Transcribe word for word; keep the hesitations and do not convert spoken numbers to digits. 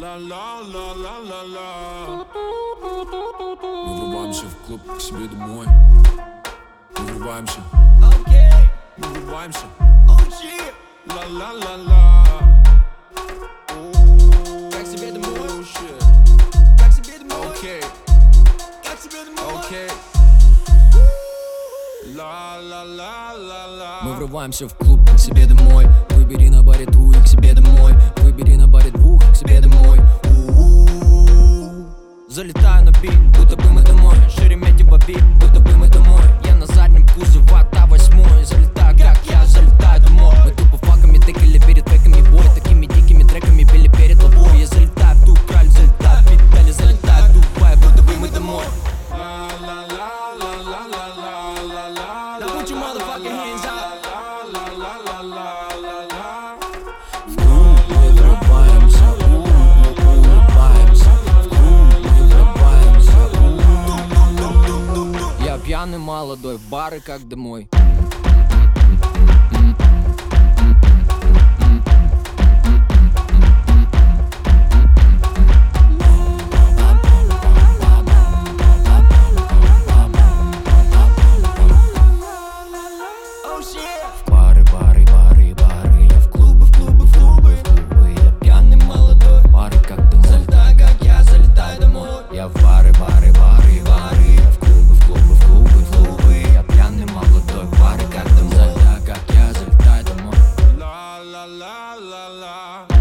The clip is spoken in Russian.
Ла-ла-ла-ла-ла-ла. Мы врываемся в клуб к себе домой. Мы врываемся. Мы врываемся. Ла-ла-ла-ла. Как себе домой? Shit. Как себе домой? Okay. Как себе домой? Okay. Ла-ла-ла-ла-ла. Мы врываемся в клуб к себе домой. Выбери на баре двух к себе домой. Выбери на баре двух к себе домой. У-у-у. Залетаю на бит, будто бы мы домой. Шереметьево бит, будто бы мы домой. Я на заднем кузова та восьмой. Залетаю, как я залетаю домой. Мы тупо факами тыкали перед треками бой. Такими дикими треками пели перед тобой. Я залетаю в ту краль, залетаю в Италию, залетаю в Дубай, будто бы мы домой. Ла-ла-ла-ла-ла-ла-ла-ла. Now put your motherfucking hands up. В клуб мы врываемся, улыбаемся. В клуб мы врываемся. Я пьяный молодой, в бары как домой. В бары, бары, бары, бары. Я в клубы, в клубы, в клубы, в клубы. Я пьяный молодой, в бары как домой. Залетаю, как я залетаю домой. Я в бары, бары, бары, бары. Я в клубы, в клубы, в клубы, в клубы. Я пьяный молодой, в бары как домой. Залетаю, как я залетаю домой. Ла-ла-ла-ла-ла.